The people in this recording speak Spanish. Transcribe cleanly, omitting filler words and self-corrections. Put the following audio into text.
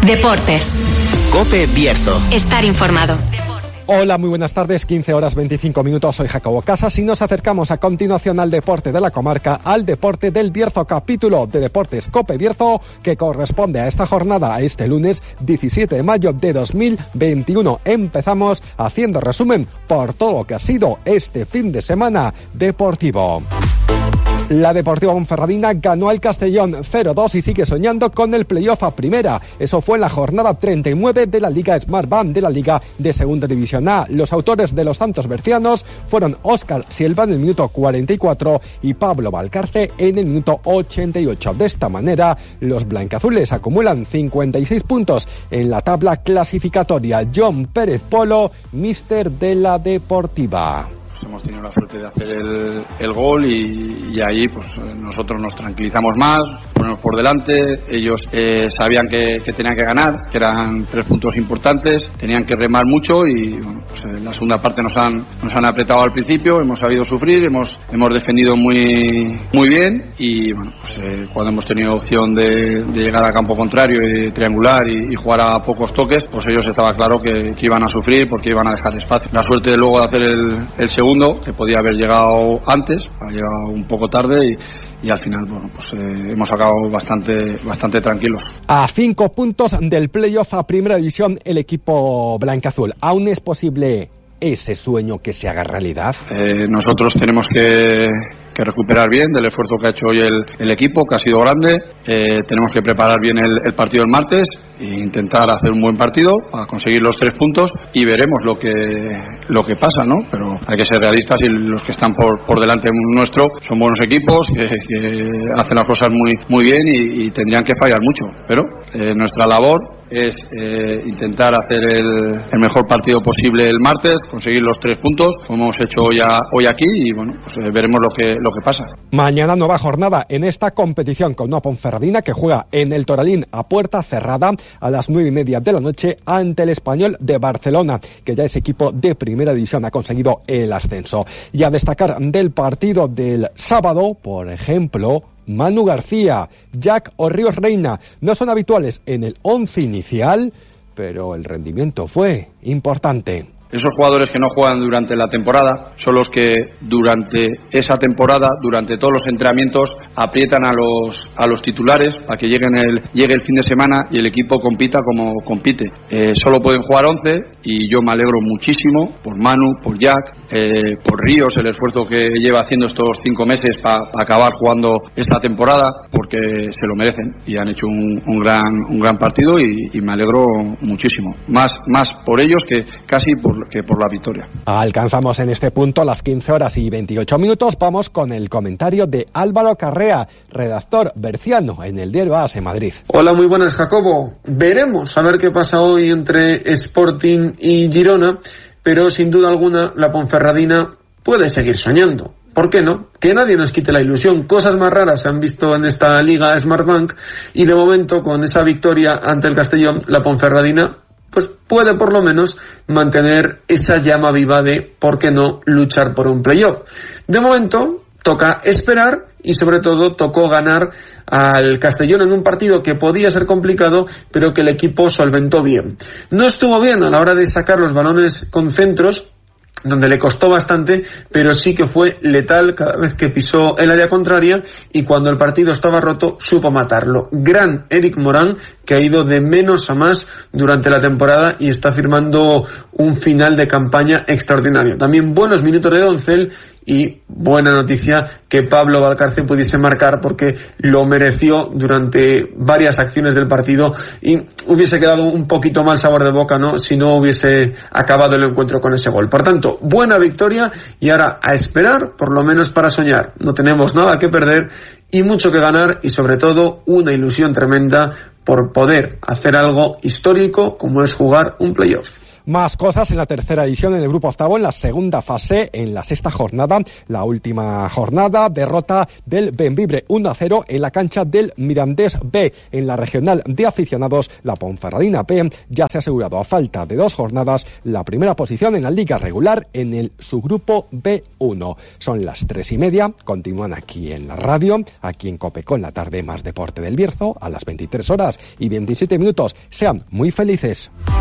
Deportes. COPE Bierzo. Estar informado. Hola, muy buenas tardes, 15:25. Soy Jacobo Casas y nos acercamos a continuación al deporte de la comarca, al deporte del Bierzo, capítulo de Deportes COPE Bierzo, que corresponde a esta jornada, a este lunes 17 de mayo de 2021. Empezamos haciendo resumen por todo lo que ha sido este fin de semana deportivo. La Deportiva Ponferradina ganó al Castellón 0-2 y sigue soñando con el playoff a primera. Eso fue en la jornada 39 de la Liga Smartbank de la Liga de Segunda División A. Los autores de los tantos bercianos fueron Óscar Silva en el minuto 44 y Pablo Valcarce en el minuto 88. De esta manera, los blancazules acumulan 56 puntos en la tabla clasificatoria. John Pérez Polo, míster de la Deportiva. Hemos tenido la suerte de hacer el gol y ahí pues nosotros nos tranquilizamos más, ponemos por delante. Ellos sabían que tenían que ganar, que eran 3 puntos importantes, tenían que remar mucho y bueno, pues en la segunda parte nos han apretado al principio, hemos sabido sufrir, hemos defendido muy bien y bueno, pues cuando hemos tenido opción de llegar al campo contrario y de triangular y jugar a pocos toques, pues ellos estaba claro que iban a sufrir porque iban a dejar espacio. La suerte de luego de hacer el segundo, que podía haber llegado antes, ha llegado un poco tarde y al final bueno, pues hemos acabado bastante tranquilos. A 5 puntos del playoff a primera división el equipo blancaazul. ¿Aún es posible ese sueño que se haga realidad? Nosotros tenemos que recuperar bien del esfuerzo que ha hecho hoy el equipo, que ha sido grande. Tenemos que preparar bien el partido el martes e intentar hacer un buen partido para conseguir los 3 puntos y veremos lo que pasa, ¿no? Pero hay que ser realistas y los que están por delante nuestro son buenos equipos que hacen las cosas muy bien y tendrían que fallar mucho. Pero nuestra labor es intentar hacer el mejor partido posible el martes, conseguir los 3 puntos, como hemos hecho hoy aquí y bueno, pues veremos lo que pasa. Mañana nueva jornada en esta competición con una Ponferradina que juega en el Toralín a puerta cerrada a las 9:30 de la noche ante el Español de Barcelona, que ya es equipo de primera división, ha conseguido el ascenso. Y a destacar del partido del sábado, por ejemplo, Manu García, Jack o Ríos Reina no son habituales en el 11 inicial, pero el rendimiento fue importante. Esos jugadores que no juegan durante la temporada son los que durante esa temporada, durante todos los entrenamientos, aprietan a los titulares para que llegue el fin de semana y el equipo compita como compite. Solo pueden jugar 11 y yo me alegro muchísimo por Manu, por Jack, por Ríos, el esfuerzo que lleva haciendo estos 5 meses para acabar jugando esta temporada, porque se lo merecen y han hecho un gran partido y me alegro muchísimo. Más por ellos que casi por la victoria. Alcanzamos en este punto las 15:28. Vamos con el comentario de Álvaro Carrea, redactor berciano en el diario AS Madrid. Hola, muy buenas, Jacobo. Veremos a ver qué pasa hoy entre Sporting y Girona, pero sin duda alguna la Ponferradina puede seguir soñando. ¿Por qué no? Que nadie nos quite la ilusión. Cosas más raras se han visto en esta Liga Smartbank y de momento con esa victoria ante el Castellón, la Ponferradina pues puede por lo menos mantener esa llama viva de, ¿por qué no?, luchar por un playoff. De momento toca esperar y sobre todo tocó ganar al Castellón en un partido que podía ser complicado, pero que el equipo solventó bien. No estuvo bien a la hora de sacar los balones con centros, donde le costó bastante, pero sí que fue letal cada vez que pisó el área contraria y cuando el partido estaba roto supo matarlo. Gran Eric Morán, que ha ido de menos a más durante la temporada y está firmando un final de campaña extraordinario. También buenos minutos de Doncel y buena noticia que Pablo Valcarce pudiese marcar porque lo mereció durante varias acciones del partido y hubiese quedado un poquito mal sabor de boca, ¿no?, si no hubiese acabado el encuentro con ese gol. Por tanto, buena victoria y ahora a esperar, por lo menos para soñar. No tenemos nada que perder y mucho que ganar y sobre todo una ilusión tremenda por poder hacer algo histórico como es jugar un playoff. Más cosas en la tercera edición en el grupo octavo, en la segunda fase, en la sexta jornada, la última jornada, derrota del Bembibre 1-0 en la cancha del Mirandés B. En la regional de aficionados, la Ponferradina B ya se ha asegurado a falta de 2 jornadas la primera posición en la liga regular en el subgrupo B1. Son las 3:30, continúan aquí en la radio, aquí en COPE con la tarde, más deporte del Bierzo, a las 23 horas y 27 minutos. Sean muy felices.